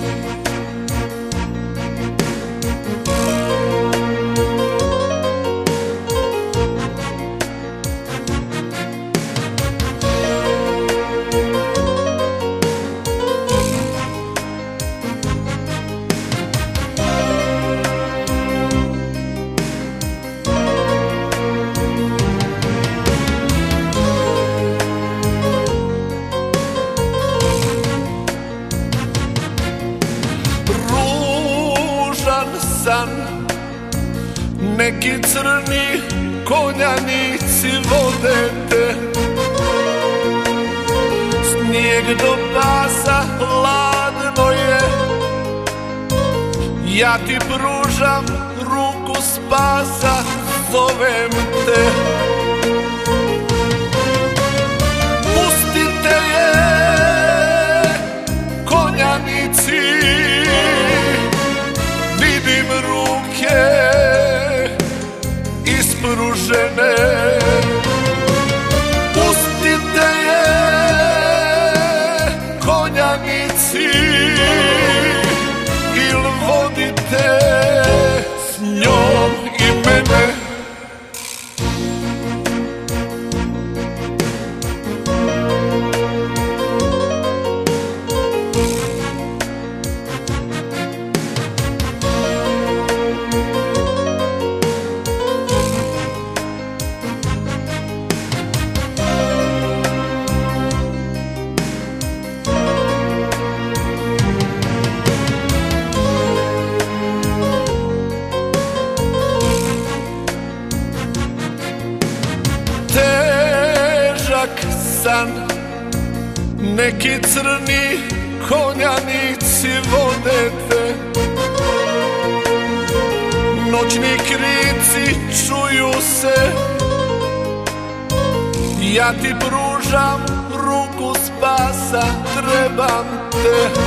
Neki crni konjanici vode te, snijeg do pasa hladno je, ja ti pružam ruku spasa, zovem te. Pustite je konjanici, vidim ruke ispružene. Pustite je konjanici, il vodite s njom i mene. San, neki crni konjanici vode te, noćni krici čuju se, ja ti pružam ruku spasa, trebam te.